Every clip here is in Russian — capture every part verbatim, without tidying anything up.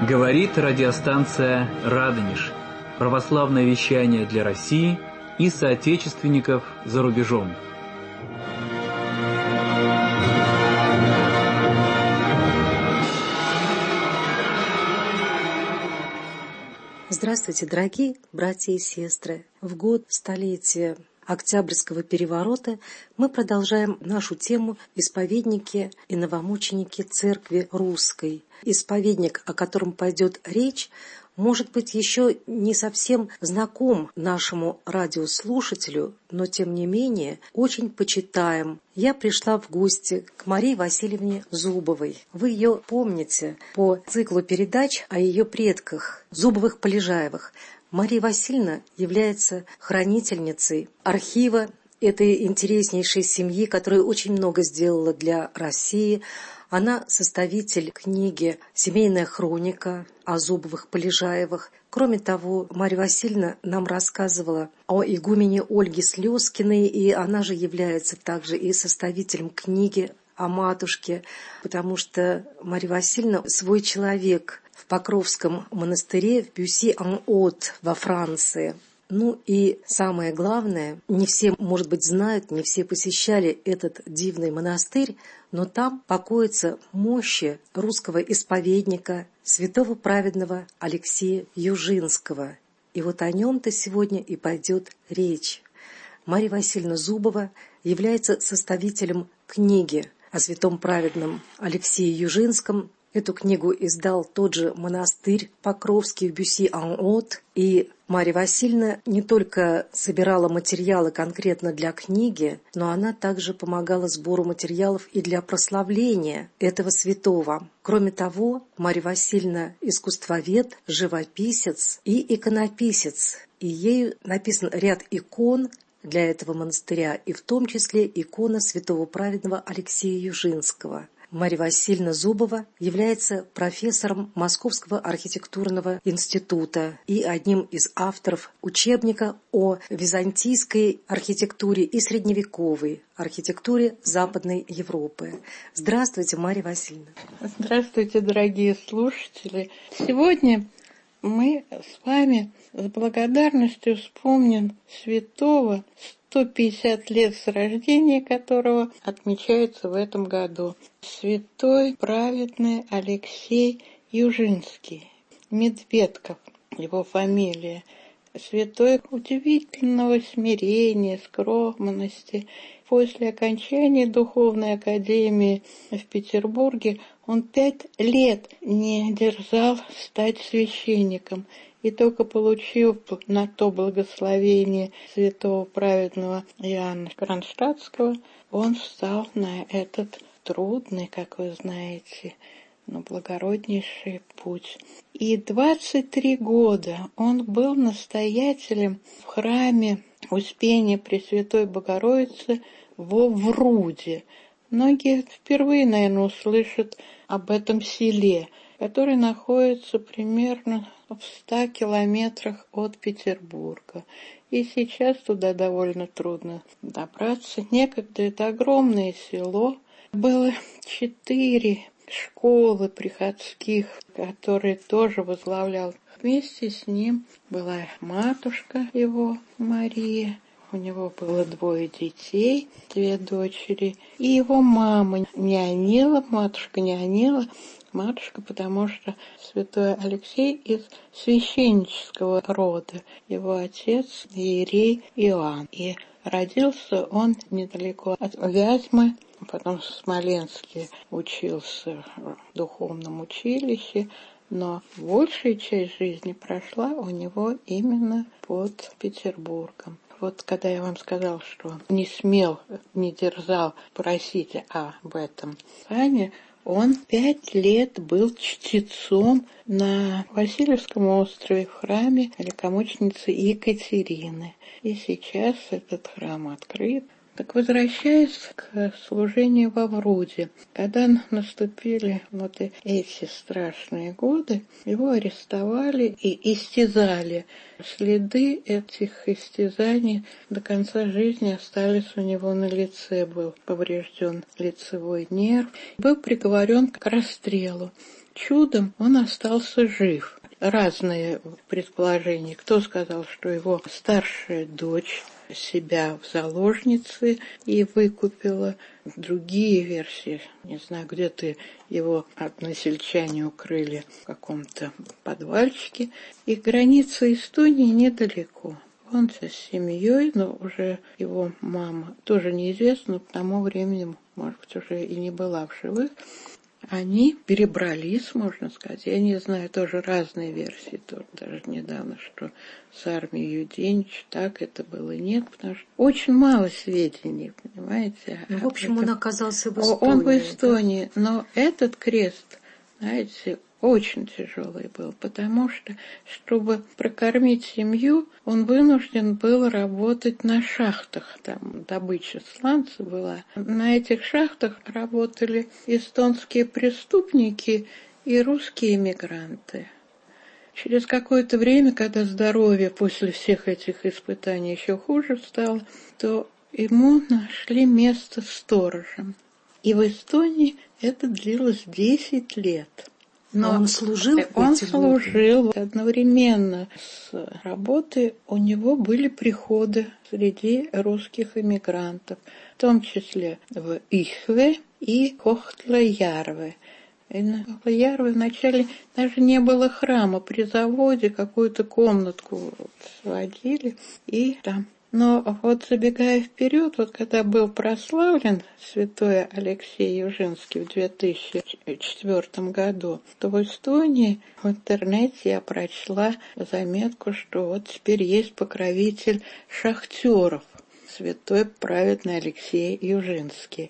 Говорит радиостанция «Радонеж». Православное вещание для России и соотечественников за рубежом. Здравствуйте, дорогие братья и сестры! В год столетия Октябрьского переворота мы продолжаем нашу тему «Исповедники и новомученики Церкви Русской». Исповедник, о котором пойдет речь, может быть еще не совсем знаком нашему радиослушателю, но тем не менее очень почитаем. Я пришла в гости к Марии Васильевне Зубовой. Вы ее помните по циклу передач о ее предках Зубовых-Полежаевых. Мария Васильевна является хранительницей архива этой интереснейшей семьи, которая очень много сделала для России. Она составитель книги «Семейная хроника» о Зубовых-Полежаевых. Кроме того, Марья Васильевна нам рассказывала о игумене Ольге Слезкиной, и она же является также и составителем книги о матушке, потому что Марья Васильевна свой человек в Покровском монастыре в Бюсси-ан-От во Франции. Ну и самое главное, не все, может быть, знают, не все посещали этот дивный монастырь, но там покоятся мощи русского исповедника, святого праведного Алексея Южинского. И вот о нем-то сегодня и пойдет речь. Марья Васильевна Зубова является составителем книги о святом праведном Алексее Южинском. Эту книгу издал тот же монастырь Покровский в Бюсси-ан-От. И Марья Васильевна не только собирала материалы конкретно для книги, но она также помогала сбору материалов и для прославления этого святого. Кроме того, Марья Васильевна искусствовед, живописец и иконописец. И ею написан ряд икон для этого монастыря, и в том числе икона святого праведного Алексея Южинского. Марья Васильевна Зубова является профессором Московского архитектурного института и одним из авторов учебника о византийской архитектуре и средневековой архитектуре Западной Европы. Здравствуйте, Марья Васильевна. Здравствуйте, дорогие слушатели. Сегодня мы с вами с благодарностью вспомним святого, сто пятьдесят лет с рождения которого отмечается в этом году. Святой праведный Алексей Южинский, Медведков, его фамилия. Святой удивительного смирения, скромности. После окончания духовной академии в Петербурге он пять лет не дерзал стать священником. И только получив на то благословение святого праведного Иоанна Кронштадтского, он встал на этот трудный, как вы знаете, но благороднейший путь. И двадцать три года он был настоятелем в храме Успения Пресвятой Богородицы во Вруде. Многие впервые, наверное, услышат об этом селе, который находится примерно в ста километрах от Петербурга. И сейчас туда довольно трудно добраться. Некогда это огромное село. Было четыре школы приходских, которые тоже возглавлял. Вместе с ним была матушка его, Мария. У него было двое детей, две дочери. И его мама Неонила, матушка Неонила, матушка, потому что святой Алексей из священнического рода. Его отец иерей Иоанн. И родился он недалеко от Вязьмы, потом в Смоленске учился в духовном училище, но большая часть жизни прошла у него именно под Петербургом. Вот когда я вам сказал, что не смел, не дерзал просить об этом сане, он пять лет был чтецом на Васильевском острове в храме великомученицы Екатерины. И сейчас этот храм открыт. Так возвращаясь к служению во Вруде, когда наступили вот эти страшные годы, его арестовали и истязали. Следы этих истязаний до конца жизни остались у него на лице, был поврежден лицевой нерв, был приговорен к расстрелу. Чудом он остался жив. Разные предположения. Кто сказал, что его старшая дочь себя в заложнице и выкупила. Другие версии, не знаю, где-то его односельчане укрыли в каком-то подвальчике. И граница Эстонии недалеко. Он с семьей, но уже его мама тоже неизвестна, к тому времени, может быть, уже и не была в живых. Они перебрались, можно сказать. Я не знаю, тоже разные версии. Тоже даже недавно, что с армией Юденич так это было, нет. Потому что очень мало сведений, понимаете. Ну, в общем, он оказался в Эстонии. Он в Эстонии. Да? Но этот крест, знаете, очень тяжелый был, потому что, чтобы прокормить семью, он вынужден был работать на шахтах. Там добыча сланца была. На этих шахтах работали эстонские преступники и русские эмигранты. Через какое-то время, когда здоровье после всех этих испытаний еще хуже стало, то ему нашли место сторожем. И в Эстонии это длилось десять лет. Но он служил? Он служил одновременно с работой. У него были приходы среди русских эмигрантов, в том числе в Ихве и Кохтла-Ярве. И на Кохтла-Ярве вначале даже не было храма. При заводе какую-то комнатку сводили и там. Но вот забегая вперед, вот когда был прославлен святой Алексей Южинский в две тысячи четвёртом году, то в Эстонии в интернете я прочла заметку, что вот теперь есть покровитель шахтеров, святой праведный Алексей Южинский.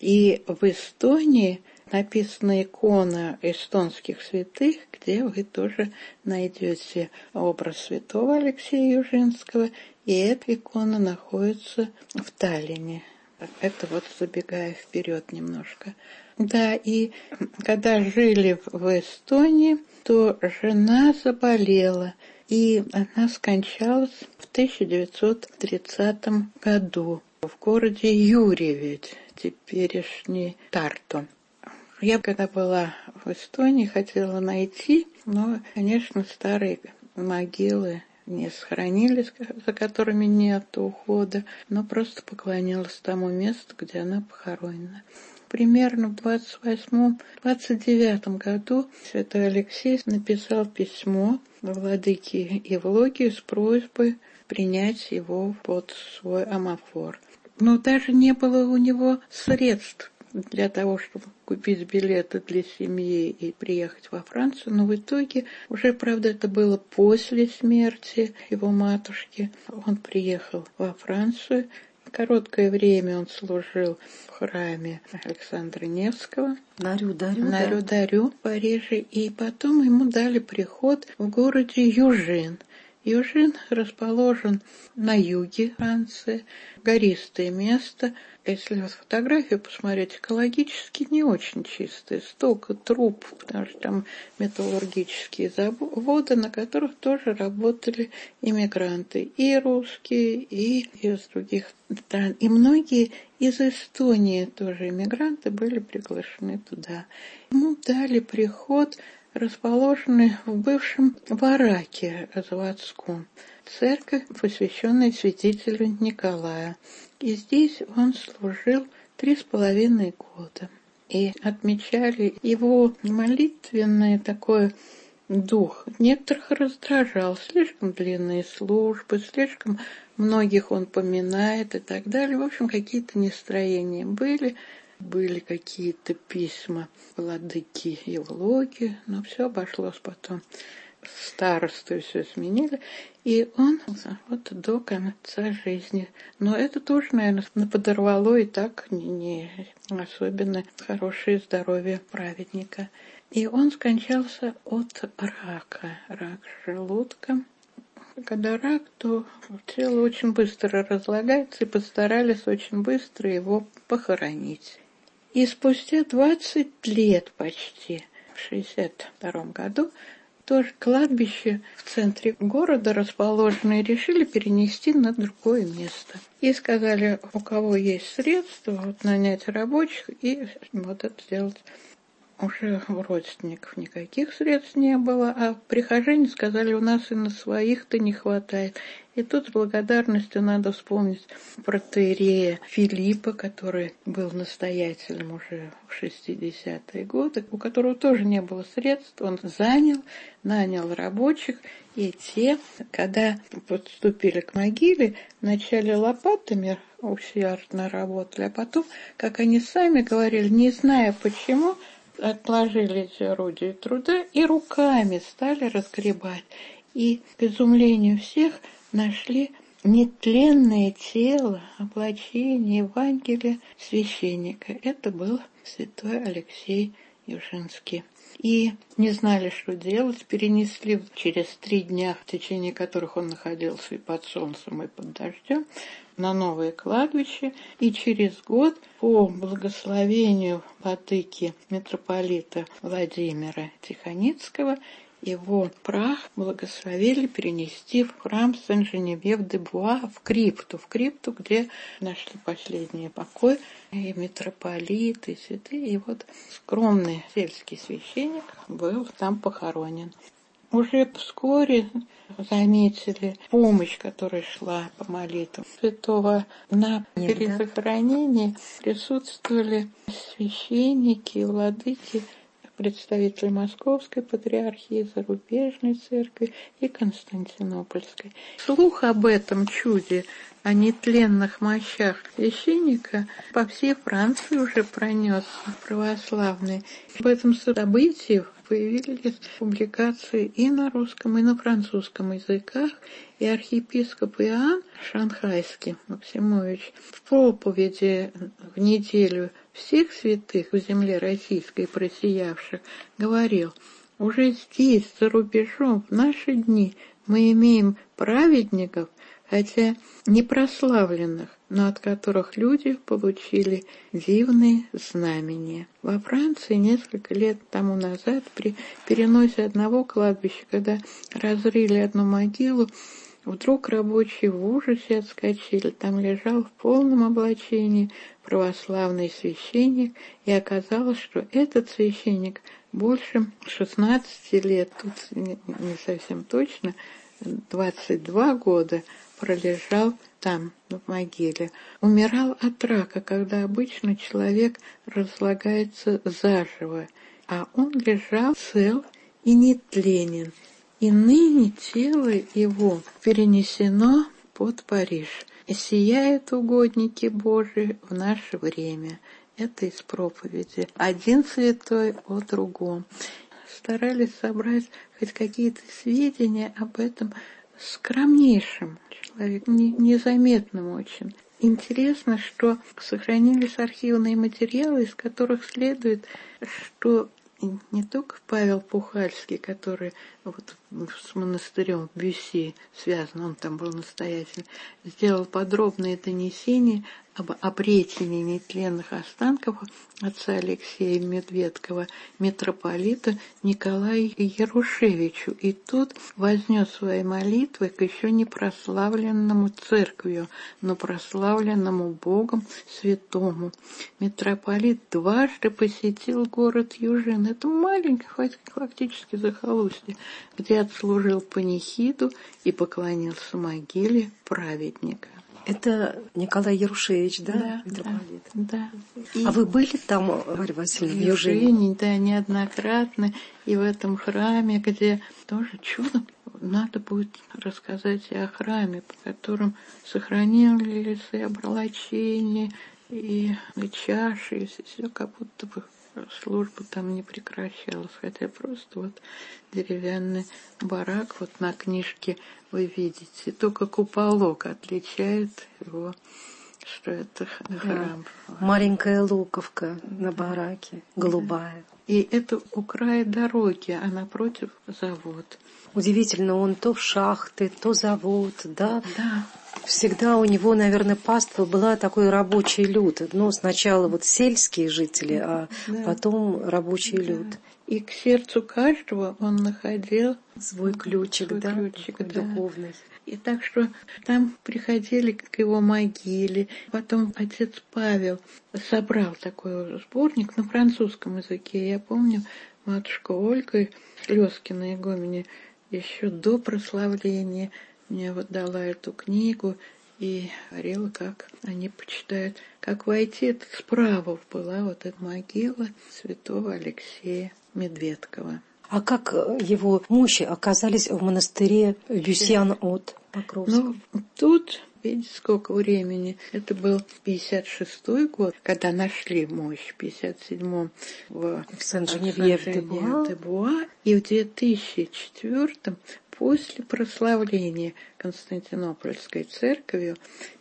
И в Эстонии написана икона эстонских святых, где вы тоже найдете образ святого Алексея Южинского, и эта икона находится в Таллине. Это вот забегая вперед немножко. Да, и когда жили в Эстонии, то жена заболела, и она скончалась в тысяча девятьсот тридцатом году в городе Юрьеве, теперешний Тарту. Я, когда была в Эстонии, хотела найти, но, конечно, старые могилы не сохранились, за которыми нет ухода, но просто поклонилась тому месту, где она похоронена. Примерно в двадцать восьмом — двадцать девятом году святой Алексей написал письмо владыке Евлогию с просьбой принять его под свой амафор. Но даже не было у него средств для того, чтобы купить билеты для семьи и приехать во Францию, но в итоге, уже, правда, это было после смерти его матушки, он приехал во Францию. Короткое время он служил в храме Александра Невского на Рю-Дарю, на да. Рю-Дарю в Париже, и потом ему дали приход в городе Южин. Южин расположен на юге Франции, гористое место. Если вот фотографию посмотреть, экологически не очень чистые, столько труб, потому что там металлургические заводы, на которых тоже работали иммигранты, и русские, и из других стран. И многие из Эстонии тоже иммигранты были приглашены туда. Ему дали приход, расположенный в бывшем бараке заводском, церковь, посвященная святителю Николаю. И здесь он служил три с половиной года. И отмечали его молитвенный такой дух. Некоторых раздражал, слишком длинные службы, слишком многих он поминает и так далее. В общем, какие-то нестроения были. Были какие-то письма владыки Евлогии, но все обошлось потом. Старосту все сменили, и он вот до конца жизни. Но это тоже, наверное, подорвало и так не, не особенно хорошее здоровье праведника. И он скончался от рака, рак желудка. когда рак, то тело очень быстро разлагается, и постарались очень быстро его похоронить. И спустя двадцать лет почти, в шестьдесят втором году, тоже кладбище в центре города расположенное решили перенести на другое место. И сказали, у кого есть средства, вот нанять рабочих и вот это сделать. Уже у родственников никаких средств не было, а прихожане сказали, у нас и на своих-то не хватает. И тут с благодарностью надо вспомнить протоиерея Филиппа, который был настоятелем уже в шестидесятые годы, у которого тоже не было средств. Он занял, нанял рабочих, и те, когда подступили к могиле, вначале лопатами усердно работали, а потом, как они сами говорили, не зная почему, отложили эти орудия труда и руками стали разгребать. И, к изумлению всех, нашли нетленное тело, облачение Евангелия священника. Это был святой Алексей Южинский. И не знали, что делать, перенесли через три дня, в течение которых он находился и под солнцем, и под дождем, на новое кладбище, и через год по благословению владыки митрополита Владимира Тихоницкого его прах благословили перенести в храм Сен-Женевьев-де-Буа, в крипту, в крипту, где нашли последний покой и митрополит, и святые. И вот скромный сельский священник был там похоронен. Уже вскоре заметили помощь, которая шла по молитвам святого. На перезахоронении присутствовали священники и владыки, представители Московской патриархии, зарубежной церкви и Константинопольской. Слух об этом чуде, о нетленных мощах священника по всей Франции уже пронесся православный. Об этом событии появились публикации и на русском, и на французском языках, и архиепископ Иоанн Шанхайский Максимович в проповеди в неделю всех святых в земле российской просиявших говорил: уже здесь, за рубежом, в наши дни мы имеем праведников, хотя не прославленных, но от которых люди получили дивные знамения. Во Франции несколько лет тому назад при переносе одного кладбища, когда разрыли одну могилу, вдруг рабочие в ужасе отскочили. Там лежал в полном облачении православный священник, и оказалось, что этот священник больше шестнадцати лет, тут не совсем точно, двадцать два года пролежал там, в могиле. Умирал от рака, когда обычно человек разлагается заживо, а он лежал цел и нетленен. И ныне тело его перенесено под Париж. И сияют угодники Божии в наше время. Это из проповеди. Один святой о другом. Старались собрать хоть какие-то сведения об этом скромнейшем человеке, незаметном очень. Интересно, что сохранились архивные материалы, из которых следует, что не только Павел Пухальский, который вот с монастырем в Бюсси связан, он там был настоятель, сделал подробное донесение об обретении нетленных останков отца Алексея Медведкова, митрополита Николаю Ярушевичу. И тут вознес свои молитвы к еще не прославленному церковью, но прославленному Богом святому. Митрополит дважды посетил город Южин. Это маленький, фактически захолустье, где отслужил панихиду и поклонился могиле праведника. Это Николай Ярушевич, да? Да, митрополит? Да. да. А вы были там, Марья Васильевна, в Южине? Южине, да, неоднократно. И в этом храме, где тоже чудо. Надо будет рассказать и о храме, по которым сохранились и облачения, и, и чаши, и все как будто бы служба там не прекращалась, хотя просто вот деревянный барак, вот на книжке вы видите, только куполок отличает его, что это храм. Да. Маленькая луковка на бараке, голубая. И это у края дороги, а напротив завод. Удивительно, он то в шахты, то завод, да? Да. Всегда у него, наверное, паства была такой рабочий люд. Ну, сначала вот сельские жители, а да. потом рабочий да. люд. И к сердцу каждого он находил свой ключик, свой да, ключик да. духовный. И так что там приходили к его могиле. Потом отец Павел собрал такой сборник на французском языке. Я помню, матушка Ольга Слезкина игуменя еще до прославления мне вот дала эту книгу и говорила, как они почитают, как войти. Это справа была вот эта могила святого Алексея Медведкова. А как его мощи оказались в монастыре Бюсьян-от Покровском? Ну, тут, видите, сколько времени. Это был пятьдесят шестой год, когда нашли мощь, в пятьдесят седьмом в, в Сен-Женевьев-де-Буа. И в две тысячи четвёртом, после прославления Константинопольской церковью,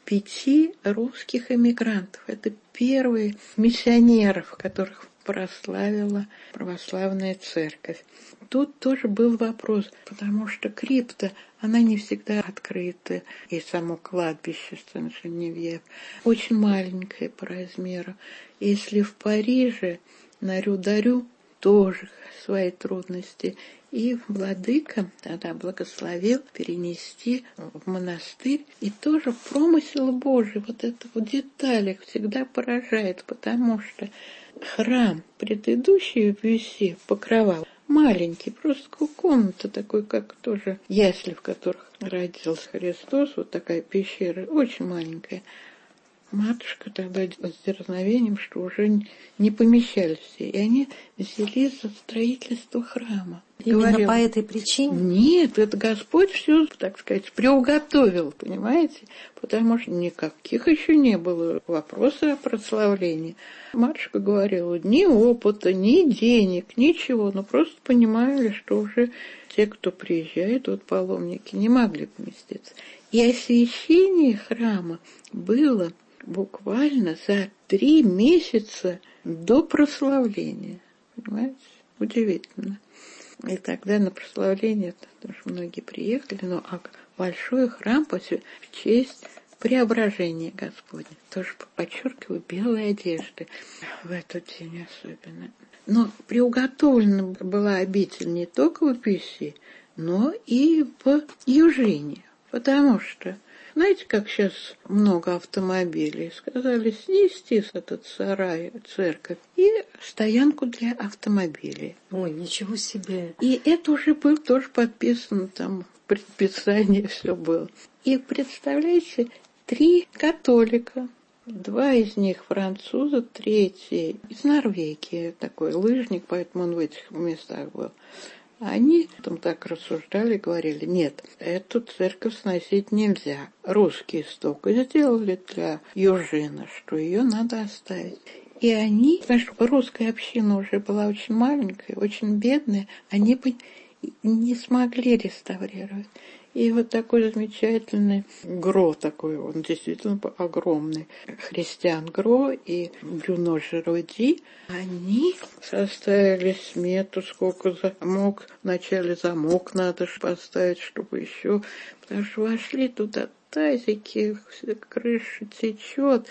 пяти русских эмигрантов. Это первые миссионеров, которых прославила православная церковь. Тут тоже был вопрос, потому что крипта, она не всегда открыта, и само кладбище Сен-Женевьев очень маленькое по размеру. Если в Париже на Рю-д'Арю тоже свои трудности, и владыка тогда благословил перенести в монастырь, и тоже промысел Божий, вот это в деталях всегда поражает, потому что храм предыдущий в Бюсси покрывал маленький, просто комната такой, как тоже ясли, в которых родился Христос, вот такая пещера, очень маленькая. Матушка тогда с дерзновением, что уже не помещались все, и они взялись за строительство храма. Именно говорил, по этой причине? Нет, это Господь все, так сказать, приуготовил, понимаете? Потому что никаких еще не было вопросов о прославлении. Матушка говорила, ни опыта, ни денег, ничего, но просто понимали, что уже те, кто приезжает, вот паломники, не могли поместиться. И освящение храма было буквально за три месяца до прославления. Понимаете? Удивительно. И тогда на прославление, потому что многие приехали, но а большой храм в честь преображения Господня. Тоже подчеркиваю, белые одежды в этот день особенно. Но приуготовлена была обитель не только в Бюсси, но и в Южине. Потому что, знаете, как сейчас много автомобилей, сказали снести с этот сарай, церковь, и стоянку для автомобилей. Ой, ничего себе. И это уже было тоже подписано, там предписание все было. И представляете, три католика, два из них француза, третий из Норвегии, такой лыжник, поэтому он в этих местах был. Они там так рассуждали, говорили, нет, эту церковь сносить нельзя. Русские столько сделали для Южина, что ее надо оставить. И они, потому что русская община уже была очень маленькая, очень бедная, они бы не смогли реставрировать. И вот такой замечательный Гро, такой, он действительно огромный, Христиан Гро и Брюно Жероди, они составили смету, сколько замок, вначале замок надо поставить, чтобы еще, потому что вошли туда тазики, крыша течет,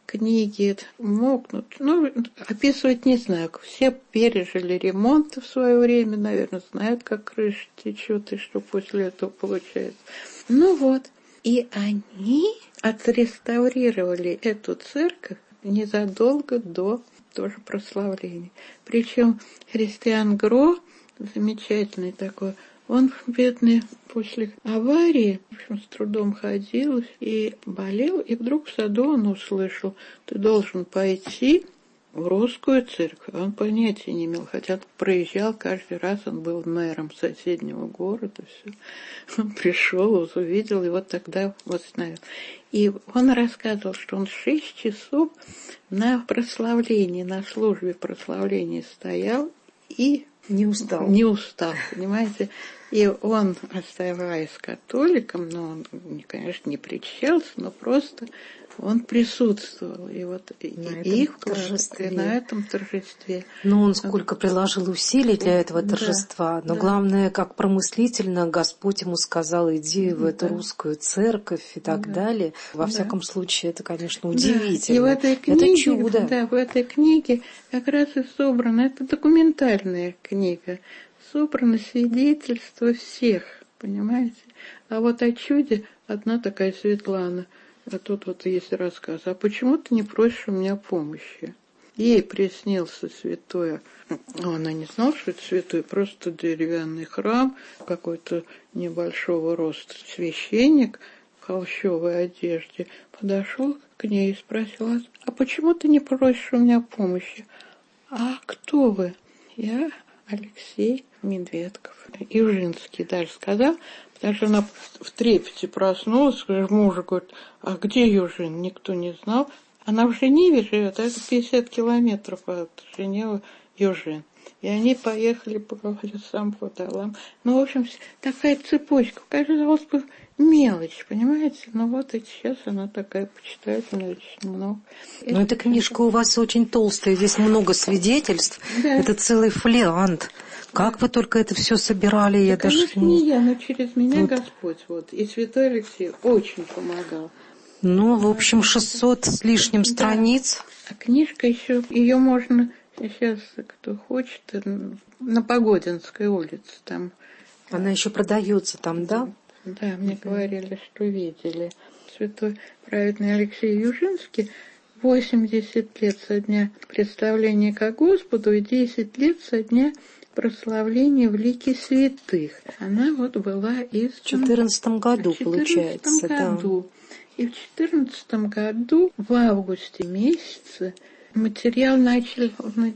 книги мокнут. Ну, описывать не знаю. Все пережили ремонт в свое время, наверное, знают, как крыша течет и что после этого получается. Ну вот. И они отреставрировали эту церковь незадолго до тоже прославления. Причем Христиан Гро, замечательный такой, он, бедный, после аварии, в общем, с трудом ходил и болел, и вдруг в саду он услышал, ты должен пойти в русскую церковь. Он понятия не имел, хотя проезжал каждый раз, он был мэром соседнего города, все. Он пришел, увидел, и вот тогда восстановил. И он рассказывал, что он шесть часов на прославлении, на службе прославления стоял и не устал. Не устал, понимаете? И он, оставаясь католиком, но он, конечно, не причащался, но просто он присутствовал. И вот на и их торжестве. И на этом торжестве. Ну, он сколько приложил усилий для этого торжества. Да, но да. главное, как промыслительно Господь ему сказал, иди в эту Да. русскую церковь и так Да. далее. Во Да. всяком случае, это, конечно, Да. удивительно. И в этой книге, это чудо. Да, в этой книге как раз и собрано, это документальная книга, собрано свидетельство всех, понимаете? А вот о чуде одна такая Светлана, а тут вот есть рассказ. А почему ты не просишь у меня помощи? Ей приснился святой, ну, она не знала, что это святой, просто деревянный храм, какой-то небольшого роста священник в холщовой одежде подошел к ней и спросил: а почему ты не просишь у меня помощи? А кто вы? Я Алексей Медведков. Южинский даже сказал, потому что она в трепете проснулась, мужа говорит: а где Южин? Никто не знал. Она в Женеве живет, а это пятьдесят километров от Женевы Южин. И они поехали по колесам, по долам. Ну, в общем, такая цепочка. Казалось бы, мелочь, понимаете? Но вот и сейчас она такая почитательная, очень много. Но эта книжка у вас очень толстая, здесь много свидетельств. Да. Это целый фолиант. Как вы только это все собирали? Я да, даже конечно, не я, но через меня вот. Господь. Вот. И святой Алексей очень помогал. Ну, в общем, шестьсот с лишним да. страниц. А книжка еще, ее можно сейчас, кто хочет, на Погодинской улице там. Она еще продается там, да? Да, мне угу. говорили, что видели. Святой праведный Алексей Южинский восемьдесят лет со дня представления ко Господу и десять лет со дня прославления в лике святых. Она вот была из... В четырнадцатом году, в получается, году. Да. И в четырнадцатом году, в августе месяце, материал начали...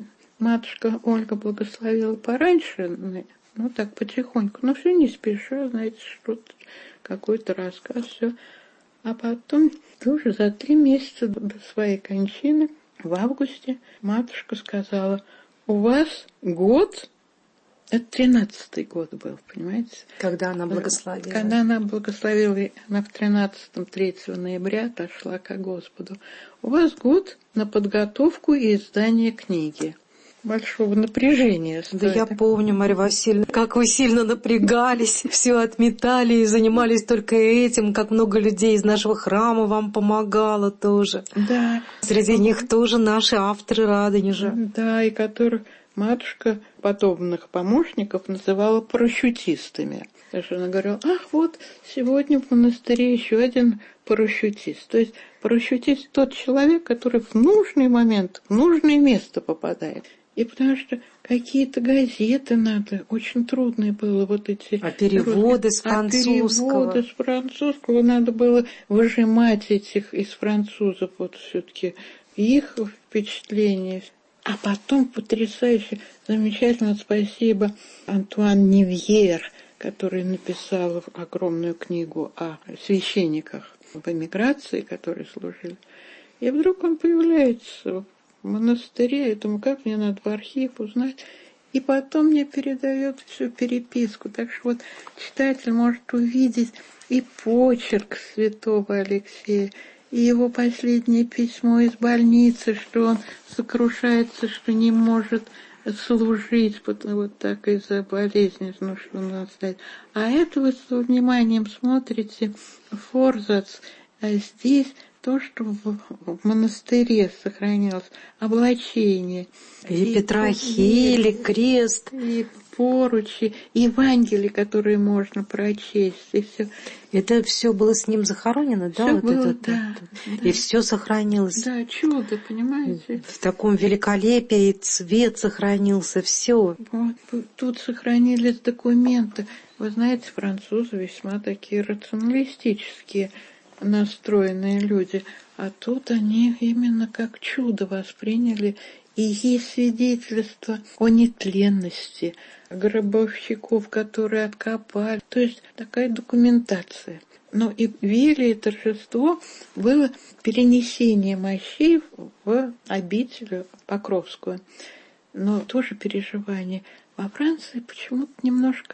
Матушка Ольга благословила пораньше, ну так потихоньку, но все не спеша, знаете, что-то, какой-то рассказ, все. А потом, тоже за три месяца до своей кончины, в августе, матушка сказала: у вас год, это тринадцатый год был, понимаете? Когда она благословила. Когда она благословила, она в тринадцатом, третьего ноября отошла ко Господу. У вас год на подготовку и издание книги. Большого напряжения. Да я помню, Марья Васильевна, как вы сильно напрягались, все отметали и занимались только этим, как много людей из нашего храма вам помогало тоже. Да. Среди них тоже наши авторы Радонежа. Да, и которых матушка подобных помощников называла парашютистами. Даже она говорила: ах, вот сегодня в монастыре еще один парашютист. То есть парашютист тот человек, который в нужный момент, в нужное место попадает. И потому что какие-то газеты надо, очень трудно было вот эти... А переводы с французского. А переводы с французского надо было выжимать этих из французов, вот все-таки их впечатления. А потом потрясающе, замечательно, спасибо Антуан Нивьер, который написал огромную книгу о священниках в эмиграции, которые служили. И вдруг он появляется в монастыре, я думаю, как мне надо в архив узнать. И потом мне передает всю переписку. Так что вот читатель может увидеть и почерк святого Алексея, и его последнее письмо из больницы, что он сокрушается, что не может служить вот так из-за болезни, ну, что он оставит. А это вы с вниманием смотрите форзац, а здесь то, что в, в монастыре сохранялось, облачение. И, и Петрохили, крест. И поручи, и Евангелие, которые можно прочесть, и все. Это все было с ним захоронено, да? Все вот было, это, да, да. да. И все сохранилось. Да, чудо, понимаете? В таком великолепии, цвет сохранился, все. Вот, тут сохранились документы. Вы знаете, французы весьма такие рационалистические настроенные люди, а тут они именно как чудо восприняли, и есть свидетельство о нетленности гробовщиков, которые откопали, то есть такая документация. Но и великое торжество было перенесение мощей в обитель Покровскую, но тоже переживание. Во Франции почему-то немножко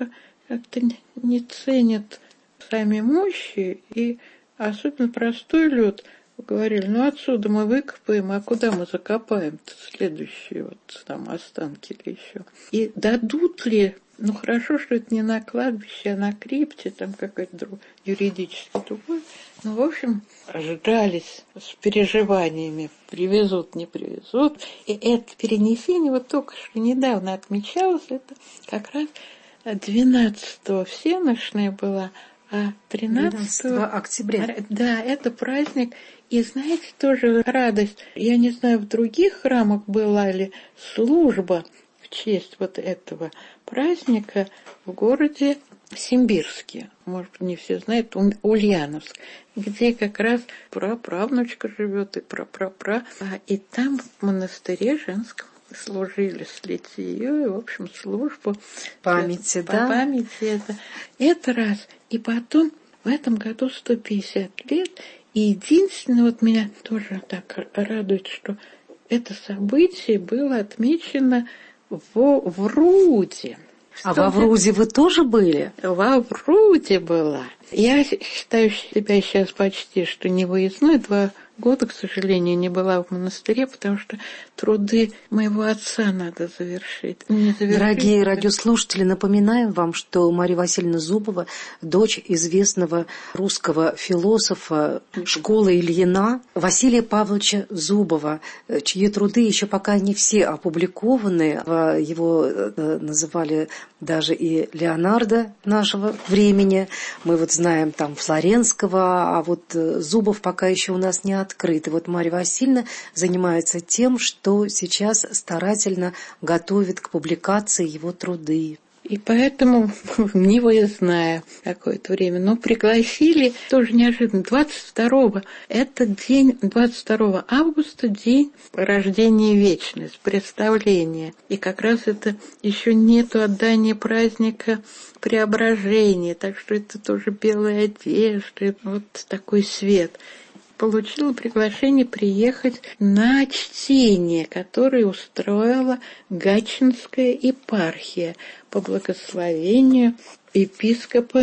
как-то не ценят сами мощи, и особенно простой лед. Говорили, ну отсюда мы выкопаем, а куда мы закопаем-то следующие вот там останки или еще. И дадут ли, ну хорошо, что это не на кладбище, а на крипте, там какой-то друг, юридически другой. Ну, в общем, ожидались с переживаниями, привезут, не привезут. И это перенесение вот только что недавно отмечалось, это как раз двенадцатого всенощная была, а тринадцатого октября. Да, это праздник. И знаете, тоже радость. Я не знаю, в других храмах была ли служба в честь вот этого праздника в городе Симбирске. Может, не все знают, Ульяновск, где как раз праправнучка живет и прапрапра. И там в монастыре женском служили с литией, в общем, службу памяти, по да? памяти это. Это раз. И потом в этом году сто пятьдесят лет. И единственное, вот меня тоже так радует, что это событие было отмечено во Вруде. А во Вруде вы тоже были? Во Вруде была. Я считаю себя сейчас почти, что не выездной. Два года, к сожалению, не была в монастыре, потому что труды моего отца надо завершить. Не завершить. Дорогие радиослушатели, напоминаем вам, что Мария Васильевна Зубова, дочь известного русского философа школы Ильина Василия Павловича Зубова, чьи труды еще пока не все опубликованы. Его называли даже и Леонардо нашего времени. Мы вот знаем там Флоренского, а вот Зубов пока еще у нас не открыт. И вот Марья Васильевна занимается тем, что сейчас старательно готовит к публикации его труды. И поэтому не выездная какое-то время. Но пригласили, тоже неожиданно, двадцать второго. Это день, двадцать второго августа, день рождения вечности, представления. И как раз это еще нету отдания праздника преображения. Так что это тоже белая одежда, вот такой свет. Получила приглашение приехать на чтение, которое устроила Гатчинская епархия по благословению епископа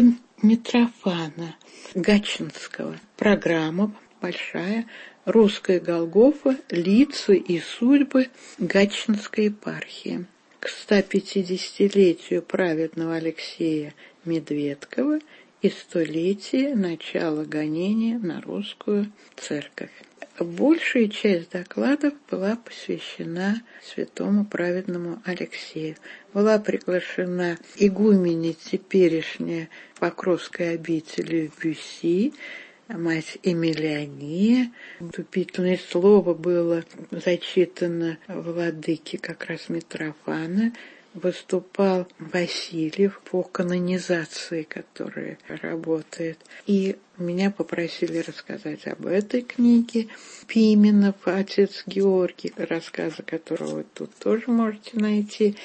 Митрофана Гатчинского. Программа большая, русская Голгофа, лица и судьбы Гатчинской епархии. К стопятидесятилетию праведного Алексея Медведкова и столетие начала гонения на русскую церковь. Большая часть докладов была посвящена святому праведному Алексею. Была приглашена игуменя теперешняя Покровской обители в Бюсси, мать Эмилиания. Вступительное слово было зачитано владыке как раз Митрофана. Выступал Васильев по канонизации, которая работает. И меня попросили рассказать об этой книге. Пименов, отец Георгий, рассказы которого вы тут тоже можете найти.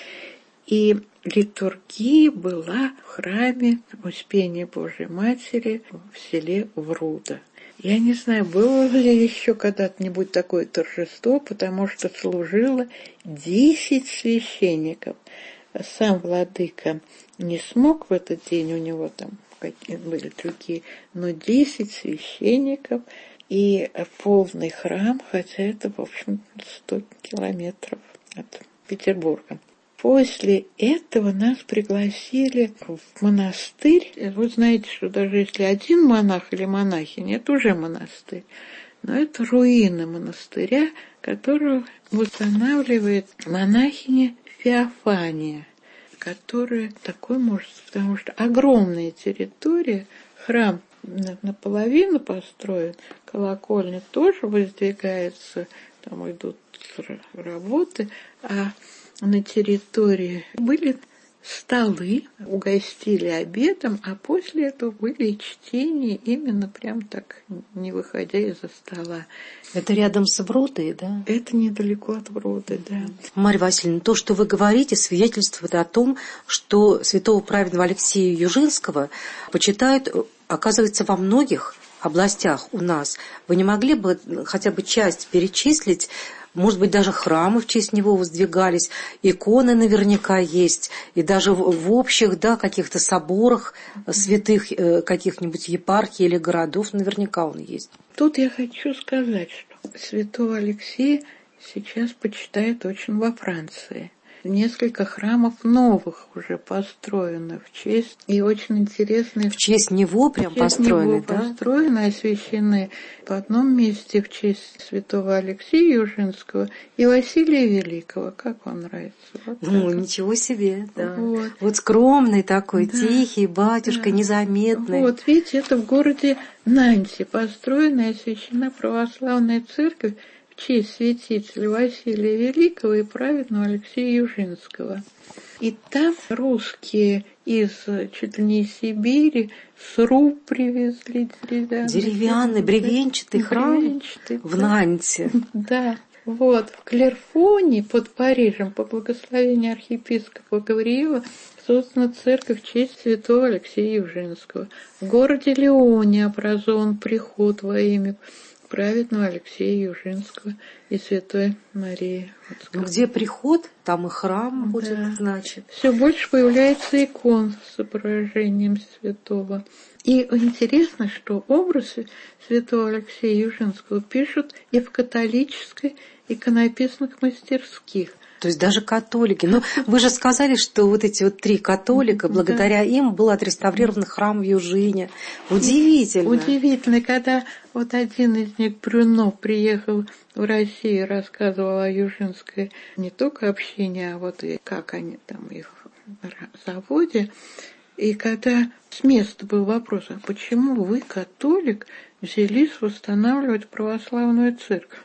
И литургия была в храме Успения Божией Матери в селе Вруда. Я не знаю, было ли еще когда-нибудь такое торжество, потому что служило десять священников. Сам владыка не смог в этот день, у него там какие были другие, но десять священников и полный храм, хотя это, в общем, сто километров от Петербурга. После этого нас пригласили в монастырь. Вы знаете, что даже если один монах или монахиня, это уже монастырь. Но это руины монастыря, которую восстанавливает монахиня Феофания, которая такой может, потому что огромная территория, храм наполовину построен, колокольня тоже воздвигается, там идут работы, а на территории были столы, угостили обедом, а после этого были чтения именно прям так, не выходя из-за стола. Это рядом с Врудой, да? Это недалеко от Вруды, да. Марья Васильевна, то, что вы говорите, свидетельствует о том, что святого праведного Алексея Южинского почитают, оказывается, во многих областях у нас. Вы не могли бы хотя бы часть перечислить может быть, даже храмы в честь него воздвигались, иконы наверняка есть, и даже в, в общих, да, каких-то соборах святых э, каких-нибудь епархий или городов наверняка он есть. Тут я хочу сказать, что святого Алексея сейчас почитают очень во Франции. Несколько храмов новых уже построено в честь, и очень интересные... В честь него прям построены, да? Построены, освящены в одном месте в честь святого Алексея Южинского и Василия Великого. Как вам нравится? Вот ну, так. Ничего себе, да. Вот, вот скромный такой, да, тихий батюшка, да. незаметный. Вот, видите, это в городе Нанси построена и освящена православная церковь в честь святителя Василия Великого и праведного Алексея Южинского. И там русские из чуть ли не Сибири сруб привезли деревянный. Деревянный, бревенчатый храм бревенчатый, в да. Нанте. Да, вот, в Клерфоне под Парижем по благословению архиепископа Гавриила создана церковь в честь святого Алексея Южинского. В городе Лионе образован приход во имя праведного Алексея Южинского и святой Марии. Ну, где приход, там и храм да. будет, значит. Все больше появляется икон с изображением святого. И интересно, что образ святого Алексея Южинского пишут и в католической иконописных мастерских. То есть даже католики. Но вы же сказали, что вот эти вот три католика, благодаря да. им был отреставрирован храм в Южине. Удивительно. Удивительно, когда вот один из них, Брюно, приехал в Россию, рассказывал о Южинской не только общине, а вот и как они там их заводе. И когда с места был вопрос, а почему вы, католик, взялись восстанавливать православную церковь?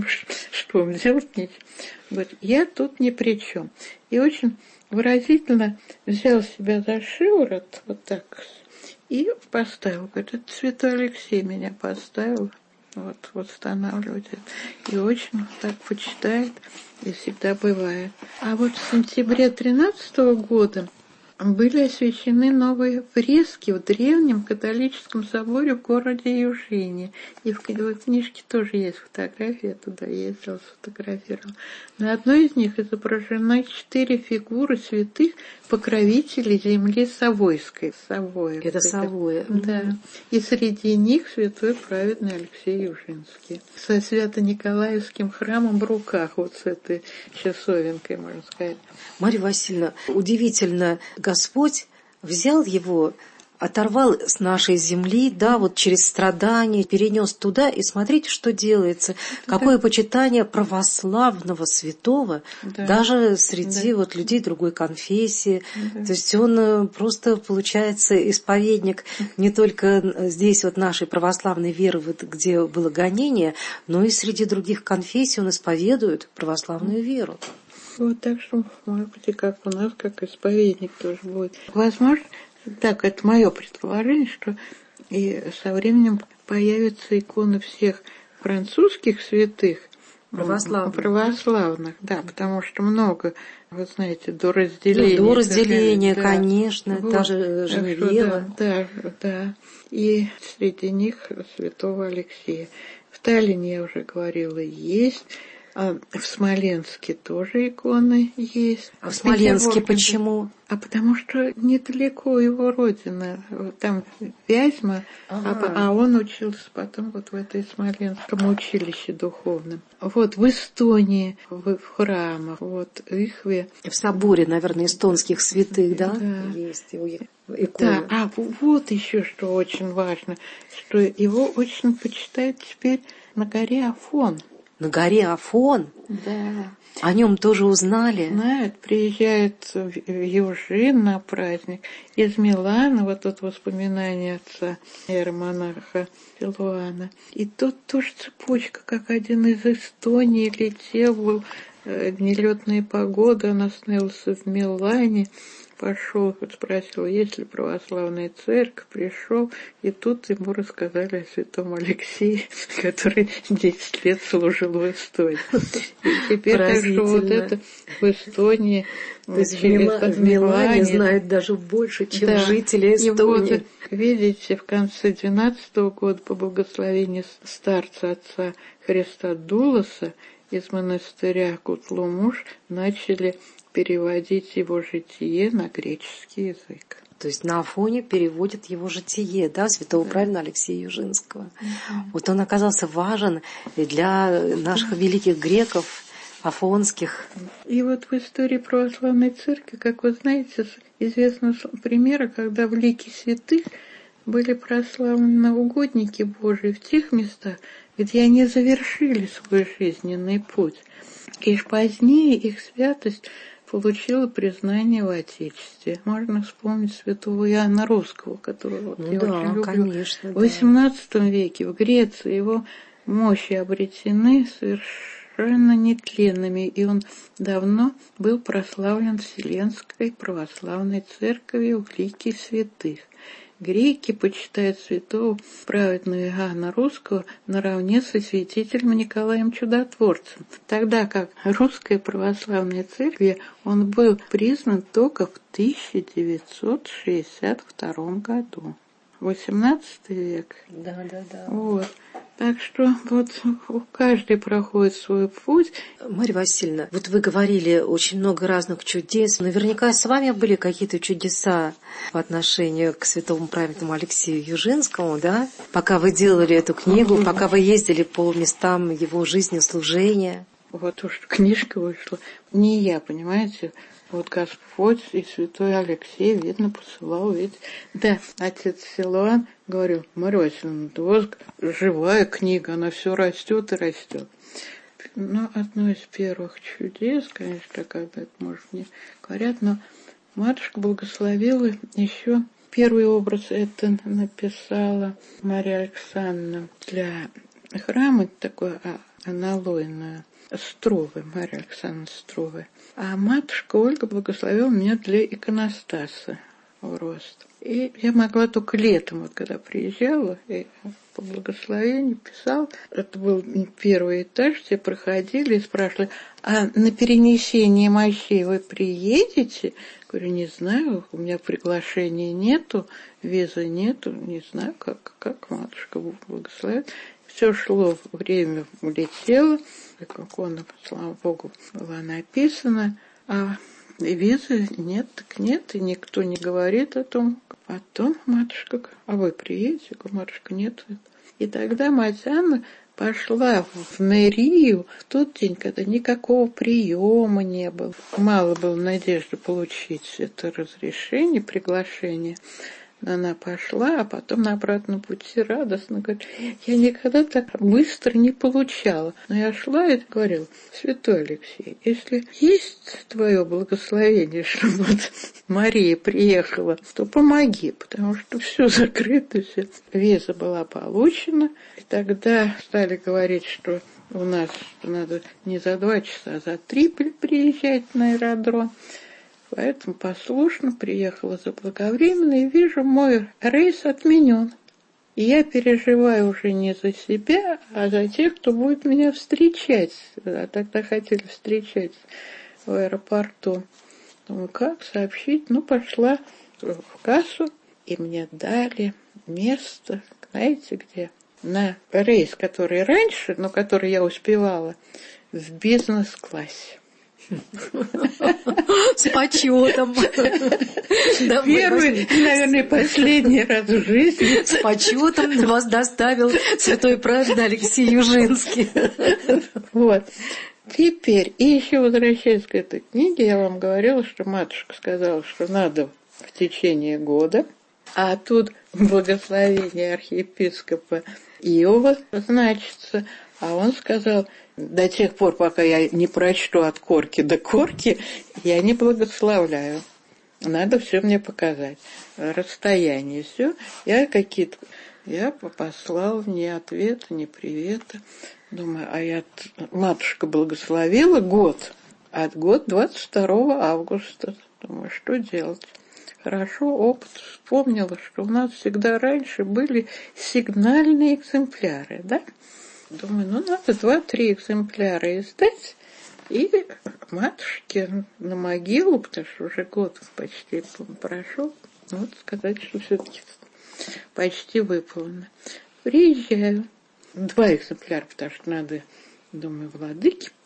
Что вам делать нечего? Говорит, я тут ни при чем. И очень выразительно взял себя за шиворот, вот так, и поставил. Говорит, это святой Алексей меня поставил, вот, восстанавливать это. И очень так почитает, и всегда бывает. А вот в сентябре тринадцатого года были освящены новые фрески в древнем католическом соборе в городе Южине. И в книжке тоже есть фотографии, я туда ездила, сфотографировала. На одной из них изображены четыре фигуры святых покровителей земли Савойской. Савоя. Это Савоя. Да. И среди них святой праведный Алексей Южинский. Со Свято-Николаевским храмом в руках, вот с этой часовенкой, можно сказать. Марья Васильевна, удивительно, Господь взял его, оторвал с нашей земли, да, вот через страдания, перенес туда, и смотрите, что делается. Да. Какое почитание православного святого, да. даже среди да. вот людей другой конфессии. Да. То есть он просто, получается, исповедник не только здесь вот нашей православной веры, вот, где было гонение, но и среди других конфессий он исповедует православную веру. Вот так что, может быть, и как у нас, как исповедник тоже будет. Возможно, так, это мое предположение, что и со временем появятся иконы всех французских святых, православных, православных, да, потому что много, вы знаете, до разделения. Ну, до разделения, да, конечно, вот, даже Женевьева. Да, да, да. И среди них святого Алексея. В Таллине, я уже говорила, есть. А в Смоленске тоже иконы есть. А в Смоленске почему? А потому что недалеко его родина. Там Вязьма, ага. а, а он учился потом вот в этой Смоленском училище духовном. Вот в Эстонии, в, в храмах, вот в Ихве. В соборе, наверное, эстонских святых, да? Да. Есть его иконы. Да, а вот еще что очень важно, что его очень почитают теперь на горе Афон. На горе Афон? Да. О нем тоже узнали? Знают, приезжают в Южин на праздник. Из Милана, вот тут воспоминания отца иеромонаха Силуана. И тут тоже цепочка, как один из Эстонии летел, был нелетная погода, он остановился в Милане. Пошел, спросил, есть ли православная церковь, пришел, и тут ему рассказали о святом Алексее, который десять лет служил в Эстонии. И теперь так что вот это в Эстонии. То есть в, Мила... в Милане знают даже больше, чем да. жители Эстонии. И вот, видите, в конце двенадцатого года по благословению старца отца Христа Дулоса из монастыря Кутлумуш начали переводить его житие на греческий язык. То есть на Афоне переводит его житие, да, святого, да, правильно, Алексея Южинского. Mm-hmm. Вот он оказался важен и для наших великих греков, афонских. И вот в истории православной церкви, как вы знаете, известны примеры, когда в лике святых были прославлены угодники Божии в тех местах, где они завершили свой жизненный путь. И позднее их святость получила признание в Отечестве. Можно вспомнить святого Иоанна Русского, которого ну я да, очень люблю. Конечно, в восемнадцатом веке в Греции его мощи обретены совершенно нетленными, и он давно был прославлен Вселенской православной церковью в лике святых. Греки почитают святого праведного Иоанна Русского наравне со святителем Николаем Чудотворцем, тогда как русская православная церковь он был признан только в тысяча девятьсот шестьдесят втором году. восемнадцатый век. Да, да, да. Вот. Так что вот каждый проходит свой путь. Марья Васильевна, вот вы говорили очень много разных чудес. Наверняка с вами были какие-то чудеса по отношению к святому праведному Алексею Южинскому, да? Пока вы делали эту книгу, mm-hmm. пока вы ездили по местам его жизни, служения. Вот то, что книжка вышла. Не я, понимаете? Вот Господь и святой Алексей, видно, посылал, ведь. Да, отец Силуан говорил: Марья Васильевна, у вас живая книга, она все растет и растет. Но одно из первых чудес, конечно, когда это, может, не говорят, но матушка благословила еще первый образ, это написала Мария Александровна для храма, такое аналойное, Струве, Мария Александровна Струве. А матушка Ольга благословила меня для иконостаса в рост. И я могла только летом, вот когда приезжала, и по благословению писал. Это был первый этаж, все проходили и спрашивали: а на перенесение мощей вы приедете? Говорю: не знаю, у меня приглашения нету, визы нету, не знаю, как, как матушка благословит. Все шло, время улетело, икона, слава Богу, была написана, а визы нет, так нет, и никто не говорит о том. Потом матушка: а вы приедете? Я говорю: матушка, нет. И тогда мать Анна пошла в мэрию в тот день, когда никакого приема не было. Мало было надежды получить это разрешение, приглашение. Но она пошла, а потом на обратном пути радостно говорит: я никогда так быстро не получала. Но я шла и говорила: святой Алексей, если есть твое благословение, чтобы вот Мария приехала, то помоги, потому что все закрыто, все. Виза была получена, и тогда стали говорить, что у нас надо не за два часа, а за три приезжать на аэродром. Поэтому послушно приехала заблаговременно и вижу, мой рейс отменен. И я переживаю уже не за себя, а за тех, кто будет меня встречать. А тогда хотели встречать в аэропорту. Думаю, как сообщить? Ну, пошла в кассу, и мне дали место, знаете где? На рейс, который раньше, но который я успевала, в бизнес-классе. С почетом. Первый, наверное, последний раз в жизни. С почетом вас доставил святой праведный Алексей Южинский. Вот. Теперь, и еще возвращаясь к этой книге, я вам говорила, что матушка сказала, что надо в течение года, а тут благословение архиепископа Иова значится, а он сказал: до тех пор, пока я не прочту от корки до корки, я не благословляю. Надо все мне показать. Расстояние, все. Я какие-то... Я послал ни ответа, ни привета. Думаю, а я... Матушка благословила год. От год двадцать второго августа. Думаю, что делать? Хорошо, опыт вспомнила, что у нас всегда раньше были сигнальные экземпляры, да? Думаю, ну надо два-три экземпляра издать и матушке на могилу, потому что уже год почти прошел, вот сказать, что все-таки почти выполнено. Приезжаю. Два экземпляра, потому что надо, думаю, владыке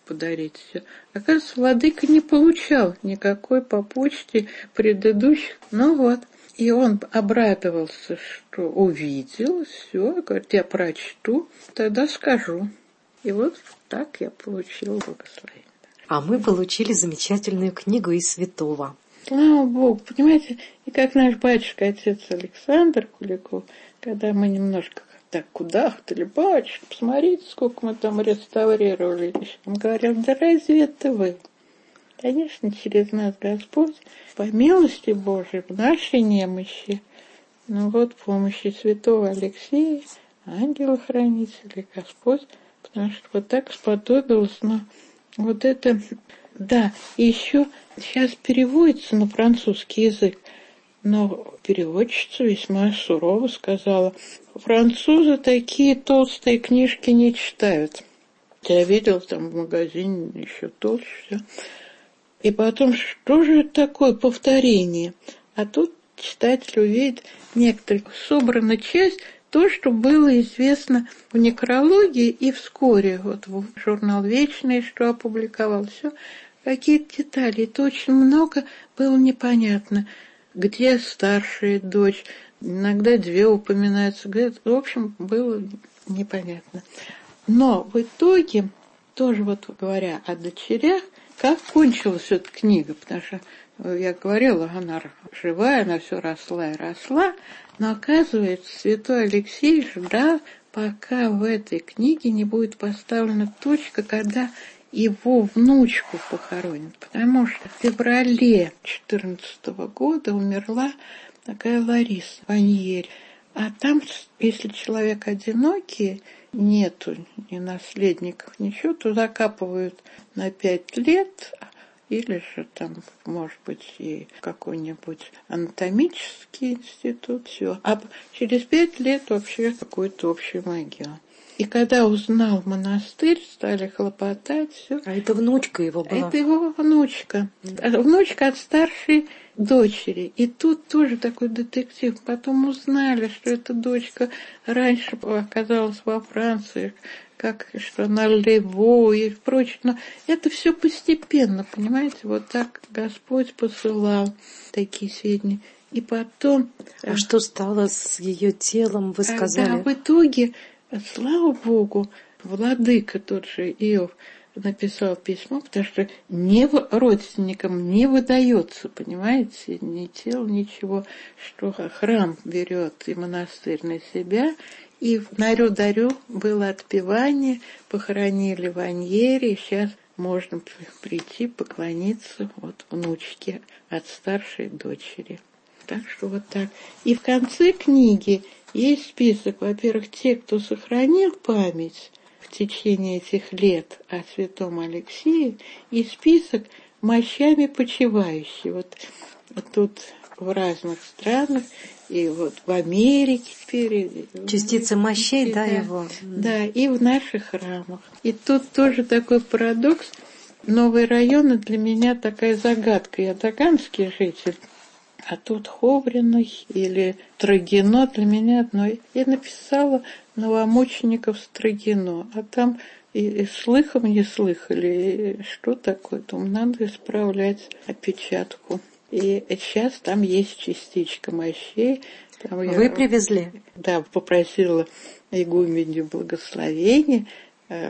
подарить все. Оказывается, владыка не получал никакой по почте предыдущих. Ну вот. И он обрадовался, что увидел, все, говорит, я прочту, тогда скажу. И вот так я получила благословение. А мы получили замечательную книгу из святого. Слава Богу, понимаете, и как наш батюшка, отец Александр Куликов, когда мы немножко так кудахтали, батюшка, посмотрите, сколько мы там реставрировали. Он говорил, да разве это вы? Конечно, через нас Господь, по милости Божией, в нашей немощи, ну вот, помощи святого Алексея, ангела-хранителя, Господь, потому что вот так сподобился, но вот это, да, и еще сейчас переводится на французский язык, но переводчица весьма сурово сказала, французы такие толстые книжки не читают. Я видел там в магазине еще толще все. И потом, что же это такое повторение? А тут читатель увидит некоторых собрана часть, то, что было известно в некрологии и вскоре, вот в журнал «Вечный», что опубликовал, все, какие-то детали, это очень много было непонятно, где старшая дочь, иногда две упоминаются, где-то, в общем, было непонятно. Но в итоге, тоже вот говоря о дочерях, как кончилась эта книга, потому что я говорила, она живая, она все росла и росла, но оказывается, святой Алексей ждал, пока в этой книге не будет поставлена точка, когда его внучку похоронят, потому что в феврале две тысячи четырнадцатого года умерла такая Лариса Ваньери. А там, если человек одинокий, нету ни наследников, ничего, то закапывают на пять лет, или же там, может быть, и какой-нибудь анатомический институт, все. А через пять лет вообще какую-то общую могилу. И когда узнал монастырь, стали хлопотать, все. А это внучка его была? Это его внучка. Внучка от старшей дочери. И тут тоже такой детектив. Потом узнали, что эта дочка раньше оказалась во Франции, как что она Лево и прочее. Но это все постепенно, понимаете? Вот так Господь посылал такие сведения. И потом... А что стало с ее телом, вы сказали? Да, в итоге, слава Богу, владыка тот же Иов написал письмо, потому что не родственникам не выдается, понимаете, ни тел, ничего, что храм берет и монастырь на себя. И в Нарю-Дарю было отпевание, похоронили Ваньери, и сейчас можно прийти поклониться вот внучке от старшей дочери. Так что вот так. И в конце книги есть список, во-первых, те, кто сохранил память в течение этих лет о святом Алексее, и список мощами почивающих. Вот, вот тут в разных странах, и вот в Америке теперь. Частицы мощей, да, да, его? Да, и в наших храмах. И тут тоже такой парадокс. Новые районы для меня такая загадка. Я таганский житель, а тут Ховрино или Строгино для меня одно. Я написала новомучеников Строгино, а там и, и слыхом не слыхали, и что такое, там надо исправлять опечатку. И сейчас там есть частичка мощей. Там Вы я, привезли? Да, попросила игуменью благословения, э,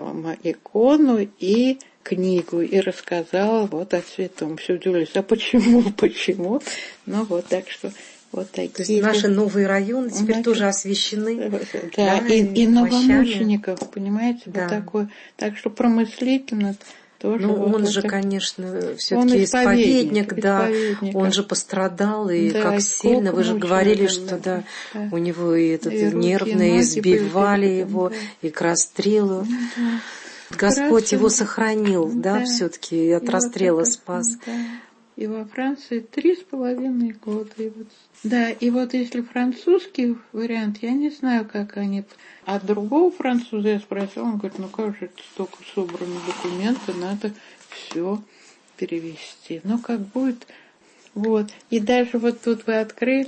икону и книгу, и рассказала вот о святом. Все удивились, а почему, почему? Ну вот, так что вот такие. То есть наши новые районы теперь наши... тоже освещены. Да, да, и, и новомучеников, понимаете, да. Вот такое. Так что промыслительно тоже. Ну, вот он это... же, конечно, все-таки исповедник, исповедник, да, исповедник. Он же пострадал, и да, как и сильно, вы же говорили, что да, да, у него и этот и нервные, избивали его, да. И к расстрелу. Да. Господь Хорошо. Его сохранил, да, да все-таки от и расстрела вот спас. Да. И во Франции три с половиной года. И вот, да, и вот если французский вариант, я не знаю, как они... А другого француза я спросила, он говорит, ну как же столько собраны документы, надо все перевести. Ну как будет, вот. И даже вот тут вы открыли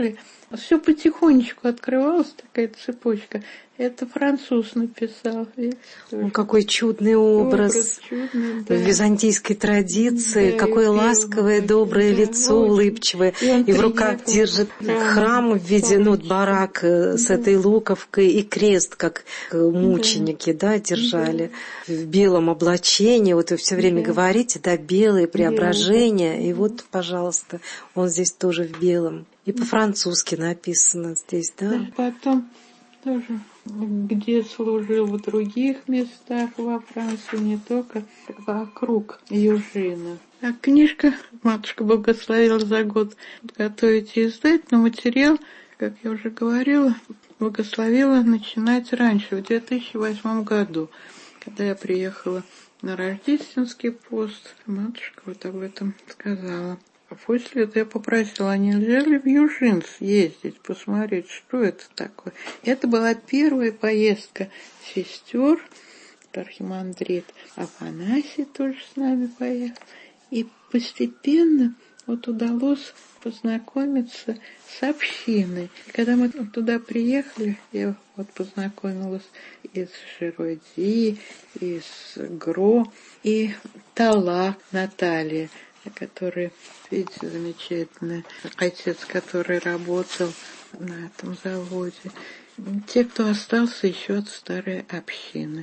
Все потихонечку открывалась такая цепочка. Это француз написал. Видите, ну, какой чудный образ, образ чудный, да. В византийской традиции, да, какое ласковое, доброе да, лицо, очень. Улыбчивое. И, и в руках держит храм, храм в виде ну, барак да. с этой луковкой и крест, как мученики да. Да, держали. Да. В белом облачении, вот вы все время да. говорите, да, белое преображение. Да. И вот, пожалуйста, он здесь тоже в белом. И по-французски написано здесь, да? Да, потом тоже, где служил в других местах во Франции, не только вокруг Южина. А книжка матушка благословила за год готовить и издать, но материал, как я уже говорила, благословила начинать раньше, в две тысячи восьмом году, когда я приехала на рождественский пост. Матушка вот об этом сказала. А после этого я попросила, а нельзя ли в Южин съездить, посмотреть, что это такое. Это была первая поездка сестер, архимандрит Афанасий тоже с нами поехал. И постепенно вот удалось познакомиться с общиной. И когда мы туда приехали, я вот познакомилась и с Жироди, и с Гро, и Тала Наталья, который, видите, замечательный отец, который работал на этом заводе. Те, кто остался еще от старой общины.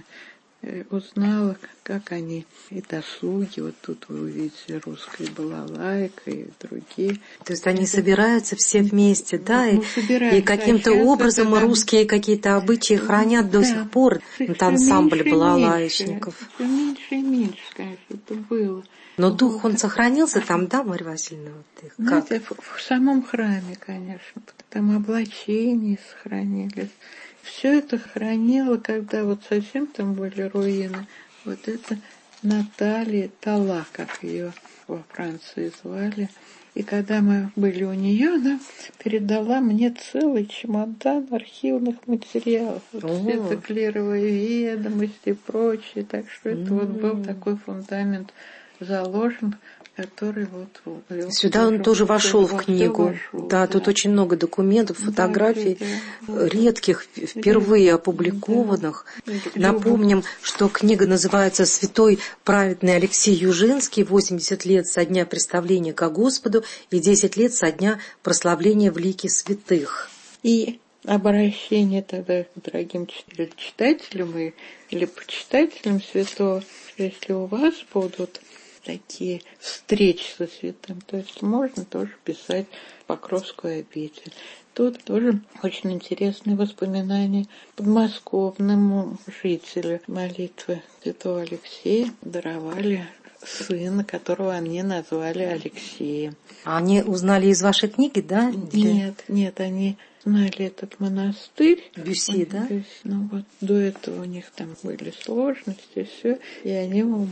Узнала, как они и досуги, вот тут вы увидите русская балалайка и другие. То есть они собираются все вместе, да, ну, и, и каким-то образом это, русские какие-то обычаи хранят да, до сих пор. Это ансамбль балалаечников. Все меньше и меньше, конечно, это было. Но дух, он сохранился там, да, Марья Васильевна? Вот их, как? Знаете, в, в самом храме, конечно, там облачения сохранились. Все это хранило, когда вот совсем там были руины. Вот это Наталья Тала, как ее во Франции звали. И когда мы были у нее, она передала мне целый чемодан архивных материалов. Вот это клировые ведомости и прочее. Так что это вот был такой фундамент заложен, который вот... Сюда он тоже вошел в книгу. Вошел, да, да, тут очень много документов, фотографий, да, да, редких, впервые да, опубликованных. Да. Напомним, что книга называется «Святой праведный Алексей Южинский. восемьдесят лет со дня представления ко Господу и десять лет со дня прославления в лике святых». И обращение тогда к дорогим читателям и, или почитателям святого, если у вас будут такие встречи со святым, то есть можно тоже писать Покровскую обитель. Тут тоже очень интересные воспоминания подмосковному жителю. Молитвы святого Алексея даровали сына, которого они назвали Алексеем. А они узнали из вашей книги, да? Нет, нет, они знали этот монастырь. Бюсси, да? Бюсси. Ну вот до этого у них там были сложности, все, и они ему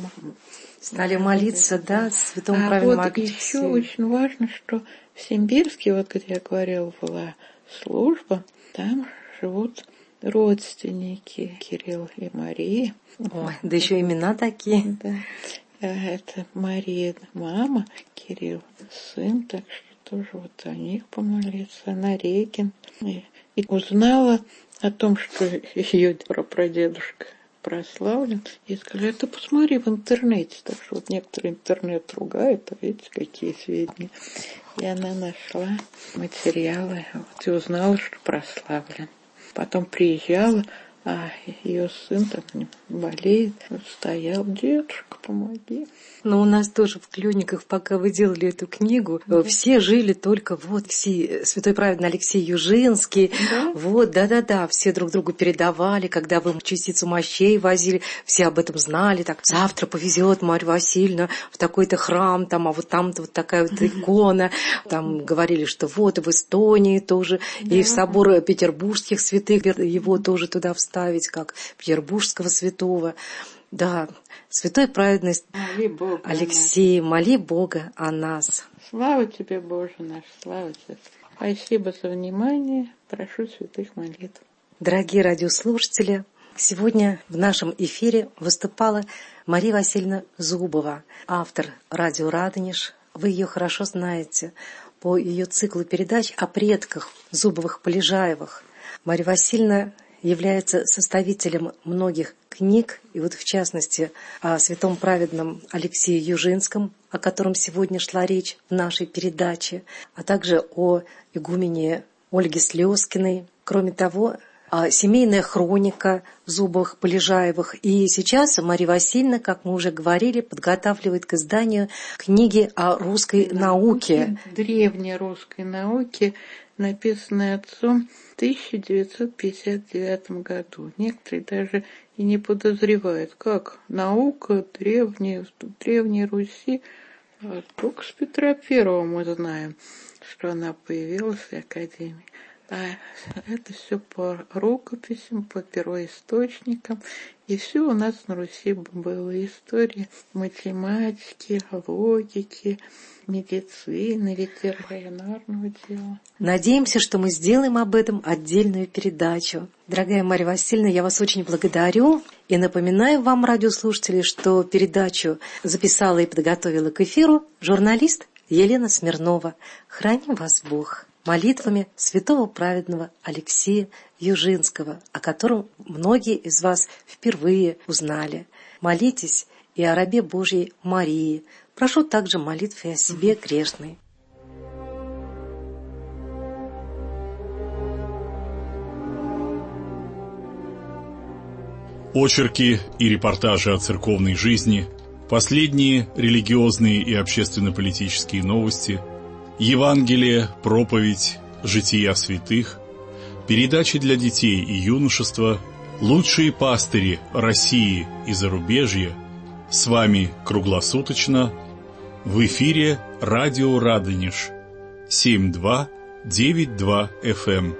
стали молиться, да, святому а праведному вот Алексею. Еще очень важно, что в Симбирске, вот где я говорила, была служба, там живут родственники Кирилл и Мария. Ой, да еще имена такие. Да. Это Мария, мама, Кирилл, сын, так что тоже вот о них помолиться, Нарекин. И, и узнала о том, что ее прапрадедушка прославлен, и сказали, это посмотри в интернете. Так что вот некоторые интернет ругают, а видите, какие сведения. И она нашла материалы, вот, и узнала, что прославлен. Потом приезжала, а ее сын там болеет, вот стоял, дедушка, помоги. Но у нас тоже в Клюниках, пока вы делали эту книгу, да. Все жили только вот все, святой праведный Алексей Южинский, да? Вот, да-да-да, все друг другу передавали, когда вы частицу мощей возили, все об этом знали, так, завтра повезет Марья Васильевна в такой-то храм, там, а вот там-то вот такая вот икона, там говорили, что вот в Эстонии тоже, да. И в собор петербургских святых его тоже туда вставить, как петербургского святого. Да, святой праведный Алексей, моли Бога о нас. Слава тебе, Боже наш, слава тебе. Спасибо за внимание. Прошу святых молитв. Дорогие радиослушатели, сегодня в нашем эфире выступала Мария Васильевна Зубова, автор радио «Радонеж». Вы ее хорошо знаете по ее циклу передач о предках Зубовых-Полежаевых. Марья Васильевна является составителем многих книг, и вот в частности о святом праведном Алексее Южинском, о котором сегодня шла речь в нашей передаче, а также о игумене Ольге Слезкиной. Кроме того, семейная хроника Зубовых-Полежаевых. И сейчас Марья Васильевна, как мы уже говорили, подготавливает к изданию книги о русской науке. Древней русской науке, написанной отцом в тысяча девятьсот пятьдесят девятом году. Некоторые даже и не подозревают, как наука древняя, в Древней Руси. Только с Петра Первого мы знаем, что она появилась в Академии. А это все по рукописям, по первоисточникам. И все у нас на Руси было: история математики, логики, медицины, ветеринарного дела. Надеемся, что мы сделаем об этом отдельную передачу. Дорогая Марья Васильевна, я вас очень благодарю. И напоминаю вам, радиослушатели, что передачу записала и подготовила к эфиру журналист Елена Смирнова. Храни вас Бог молитвами святого праведного Алексея Южинского, о котором многие из вас впервые узнали. Молитесь и о рабе Божьей Марии. Прошу также молитв и о себе грешной. Очерки и репортажи о церковной жизни, последние религиозные и общественно-политические новости, Евангелие, проповедь, жития святых, передачи для детей и юношества, лучшие пастыри России и зарубежья. С вами круглосуточно в эфире радио Радонеж семь два девять два эф эм.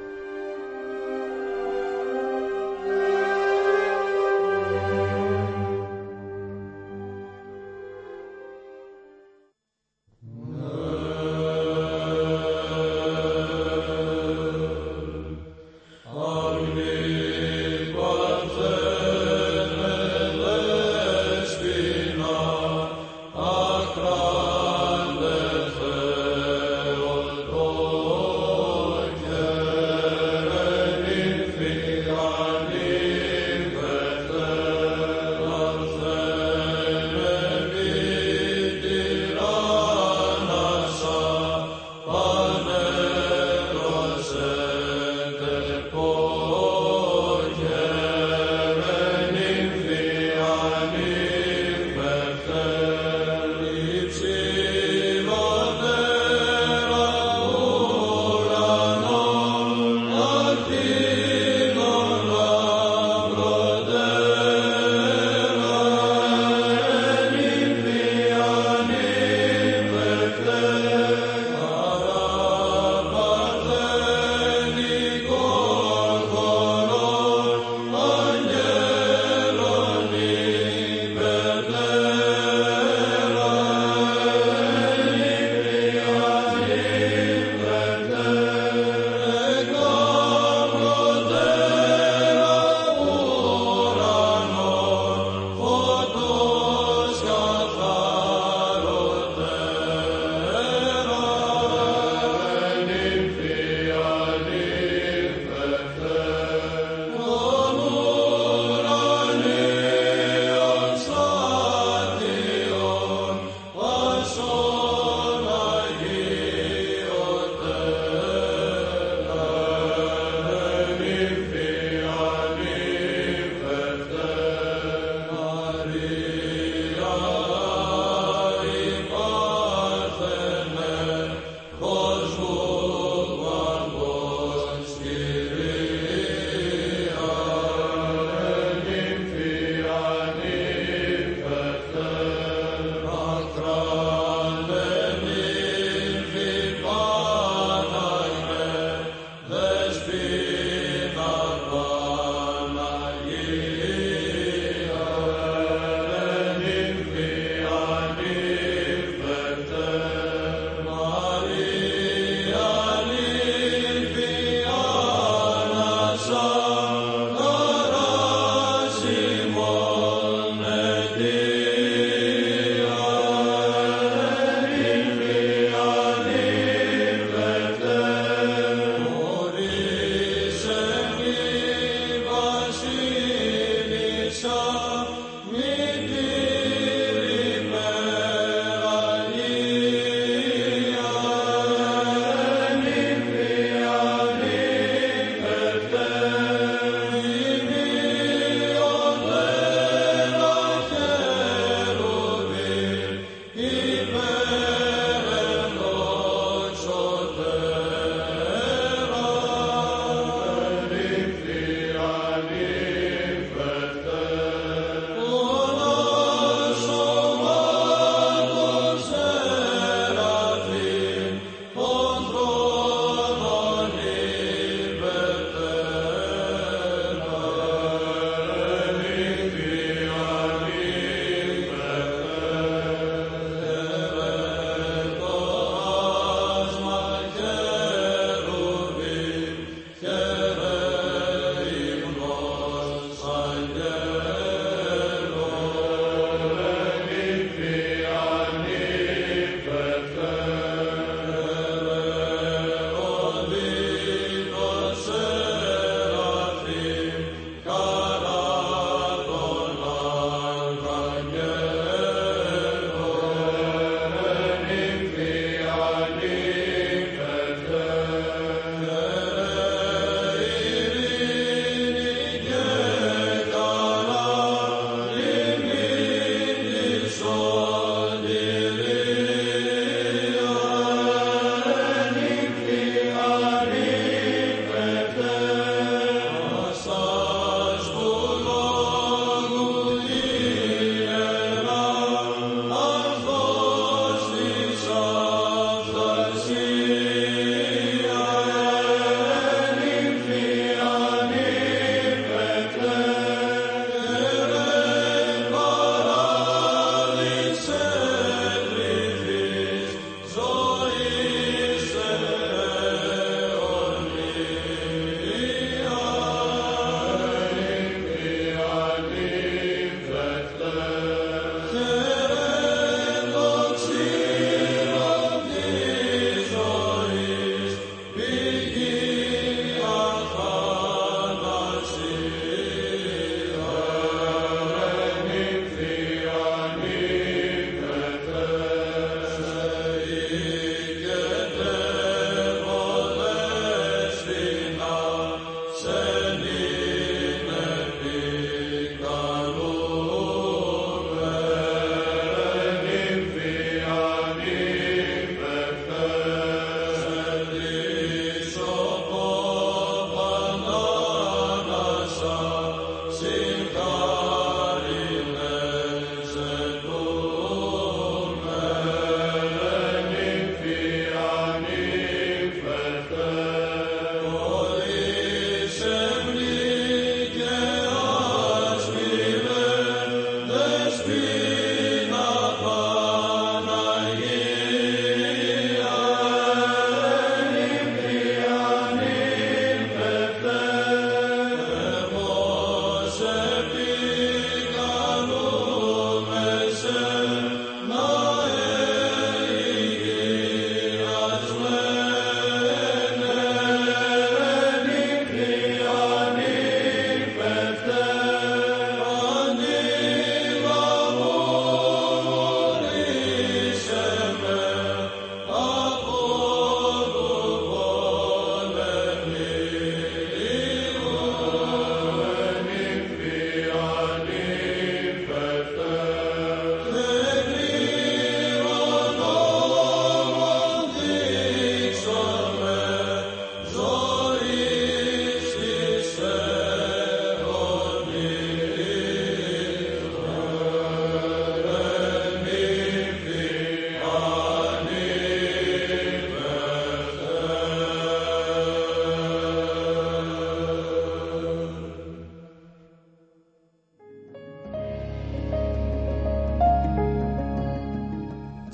Yeah.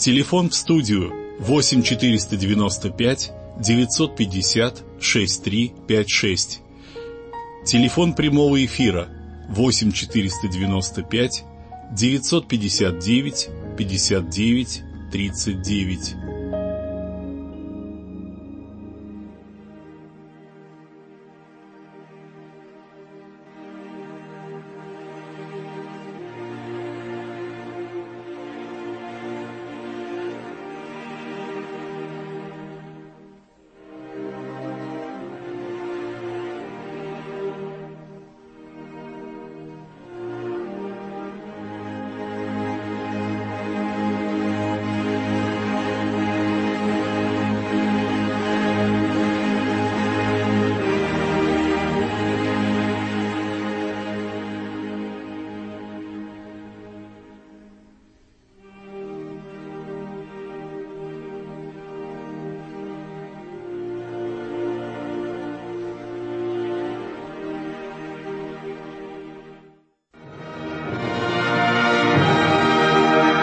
Телефон в студию восемь четыреста девяносто пять девятьсот пятьдесят шестьдесят три пятьдесят шесть. Телефон прямого эфира восемь четыреста девяносто пять девятьсот пятьдесят девять пятьдесят девять тридцать девять.